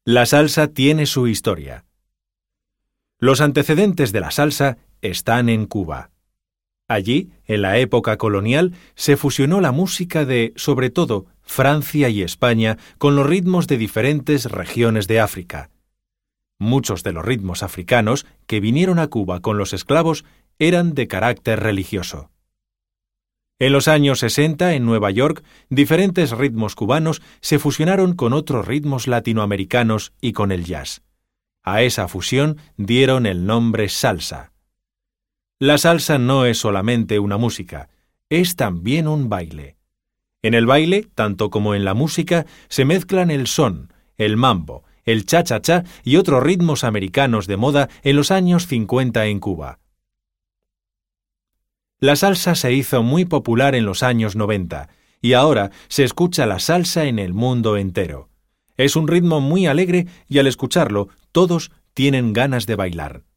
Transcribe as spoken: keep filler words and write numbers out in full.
La salsa tiene su historia. Los antecedentes de la salsa están en Cuba. Allí, en la época colonial, se fusionó la música de, sobre todo, Francia y España con los ritmos de diferentes regiones de África. Muchos de los ritmos africanos que vinieron a Cuba con los esclavos eran de carácter religioso. En los años sesenta, en Nueva York, diferentes ritmos cubanos se fusionaron con otros ritmos latinoamericanos y con el jazz. A esa fusión dieron el nombre salsa. La salsa no es solamente una música, es también un baile. En el baile, tanto como en la música, se mezclan el son, el mambo, el cha-cha-cha y otros ritmos americanos de moda en los años cincuenta en Cuba. La salsa se hizo muy popular en los años noventa y ahora se escucha la salsa en el mundo entero. Es un ritmo muy alegre y al escucharlo todos tienen ganas de bailar.